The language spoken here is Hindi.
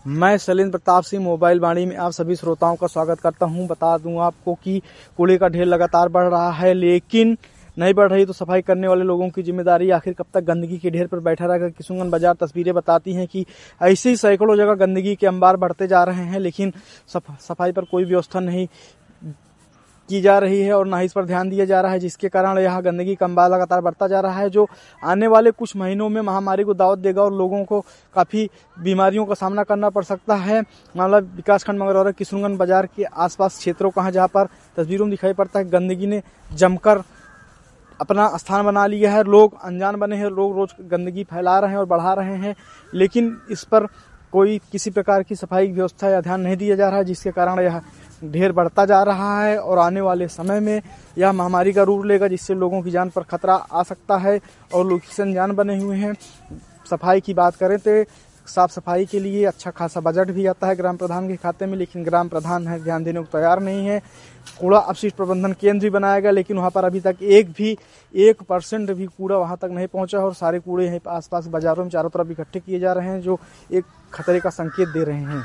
मैं शैलेंद्र प्रताप सिंह मोबाइल वाणी में आप सभी श्रोताओं का स्वागत करता हूं। बता दूं आपको कि कूड़े का ढेर लगातार बढ़ रहा है, लेकिन नहीं बढ़ रही तो सफाई करने वाले लोगों की जिम्मेदारी। आखिर कब तक गंदगी के ढेर पर बैठा रहेगा। किशुनगंज बाजार तस्वीरें बताती हैं कि ऐसे ही सैकड़ों जगह गंदगी के अंबार बढ़ते जा रहे हैं, लेकिन सफाई पर कोई व्यवस्था नहीं की जा रही है और ना ही इस पर ध्यान दिया जा रहा है, जिसके कारण यह गंदगी का अंबार लगातार बढ़ता जा रहा है, जो आने वाले कुछ महीनों में महामारी को दावत देगा और लोगों को काफ़ी बीमारियों का सामना करना पड़ सकता है। मामला विकासखंड मंगरौरा किशुनगंज बाजार के आसपास क्षेत्रों का है, जहाँ पर तस्वीरों में दिखाई पड़ता है गंदगी ने जमकर अपना स्थान बना लिया है। लोग अनजान बने हैं, लोग रोज गंदगी फैला रहे हैं और बढ़ा रहे हैं, लेकिन इस पर कोई किसी प्रकार की सफाई व्यवस्था या ध्यान नहीं दिया जा रहा है, जिसके कारण यह ढेर बढ़ता जा रहा है और आने वाले समय में यह महामारी का रूप लेगा, जिससे लोगों की जान पर खतरा आ सकता है और लोग अनजान बने हुए हैं। सफाई की बात करें तो साफ सफाई के लिए अच्छा खासा बजट भी आता है ग्राम प्रधान के खाते में, लेकिन ग्राम प्रधान है ध्यान देने को तैयार नहीं है। कूड़ा अपशिष्ट प्रबंधन केंद्र भी बनाया गया, लेकिन वहाँ पर अभी तक 1% भी कूड़ा वहाँ तक नहीं पहुँचा और सारे कूड़े यहीं आसपास बाजारों में चारों तरफ इकट्ठे किए जा रहे हैं, जो एक खतरे का संकेत दे रहे हैं।